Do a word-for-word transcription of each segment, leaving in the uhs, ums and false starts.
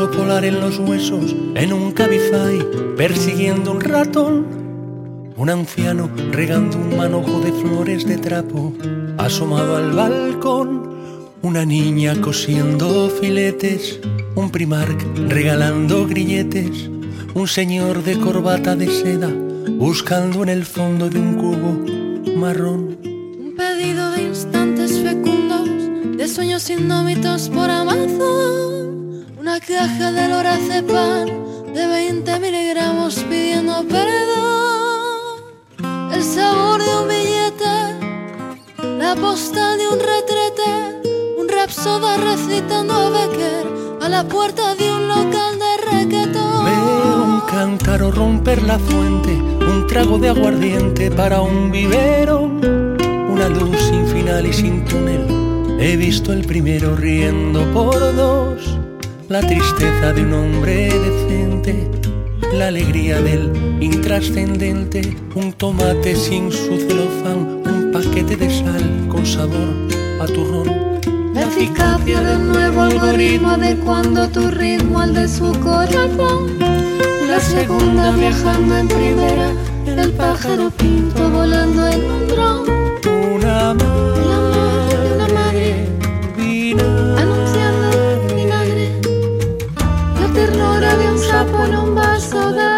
oso polar en los huesos, en un Cabify, persiguiendo un ratón. Un anciano regando un manojo de flores de trapo, asomado al balcón. Una niña cosiendo filetes, un Primark regalando grilletes. Un señor de corbata de seda, buscando en el fondo de un cubo marrón. Un pedido de instantes fecundos, de sueños indómitos por Amazon. Una caja de lorazepam de veinte miligramos pidiendo perdón. El sabor de un billete, la postal de un retrete. Un rapsoda recitando a Becker a la puerta de un local de reggaetón. Veo un cántaro romper la fuente, un trago de aguardiente para un vivero. Una luz sin final y sin túnel, he visto el primero riendo por dos. La tristeza de un hombre decente, la alegría del intrascendente. Un tomate sin su celofán, un paquete de sal con sabor a turrón. La eficacia de un nuevo algoritmo adecuando tu ritmo al de su corazón. La segunda viajando en primera, el pájaro pinto volando en un dron. Una madre, El amor de una madre vinagre, anunciando vinagre. La ternura de un sapo en un vaso de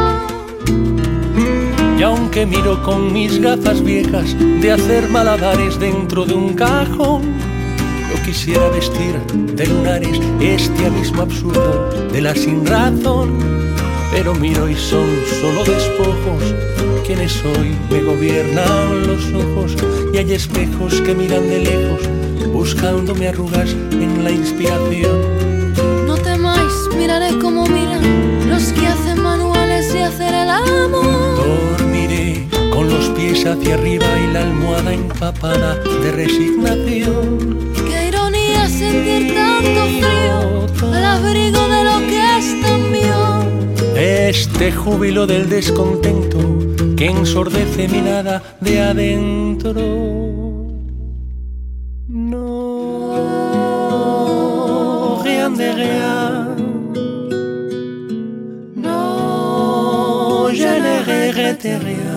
ron. Y aunque miro con mis gafas viejas de hacer malabares dentro de un cajón, yo quisiera vestir de lunares este abismo absurdo de la sinrazón. Pero miro y son solo despojos, quienes soy me gobiernan los ojos. Y hay espejos que miran de lejos, buscándome arrugas en la inspiración. No temáis, miraré como miran los que hacen manuales de hacer el amor. Dormiré con los pies hacia arriba y la almohada empapada de resignación. Qué ironía sentir tanto frío al abrigo de lo que es tan mío. Este júbilo del descontento que ensordece mi nada de adentro. No, rien de rien. No, je ne regrette rien.